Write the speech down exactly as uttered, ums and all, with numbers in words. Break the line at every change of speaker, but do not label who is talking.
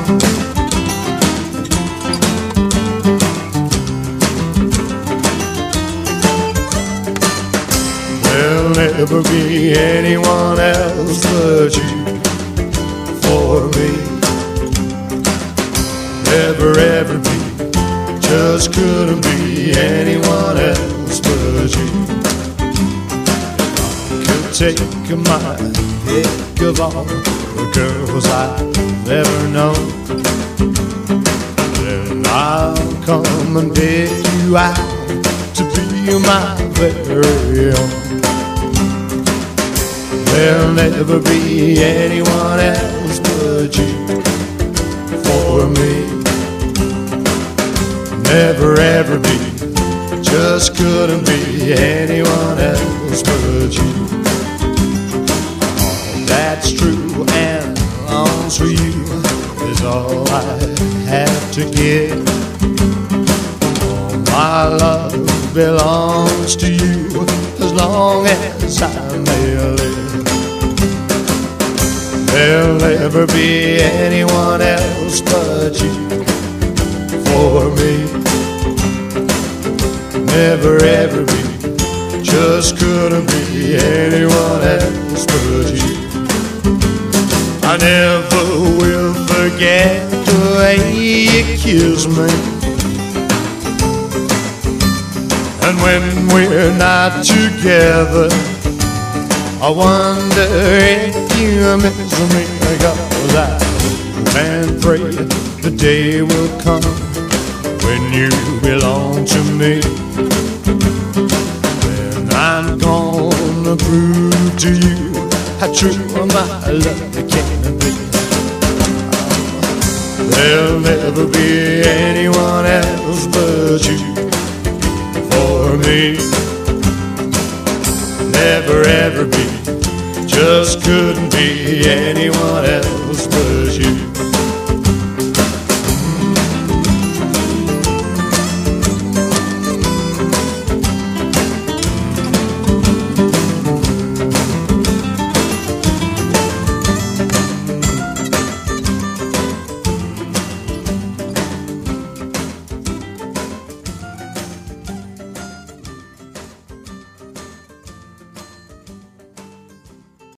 There'll never be anyone else but you for me. Never ever be, just couldn't be anyone else but you. Could take my pick of all the girls I've ever known, then I'll come and pick you out to be my very own. There'll never be anyone else but you for me. Never ever be, just couldn't be anyone else but you. All that's true and longs for you is all I have to give. All my love belongs to you as long as I may live. There'll never be anyone else but you for me. Never ever be, just couldn't be anyone else but you. I never will forget the way you kiss me, and when we're not together, I wonder if you miss me. Cause I hope and pray the day will come when you belong to me. Then I'm gonna prove to you how true my love can be. There'll never be anyone else but you for me. Never ever be, just couldn't be anyone else but you.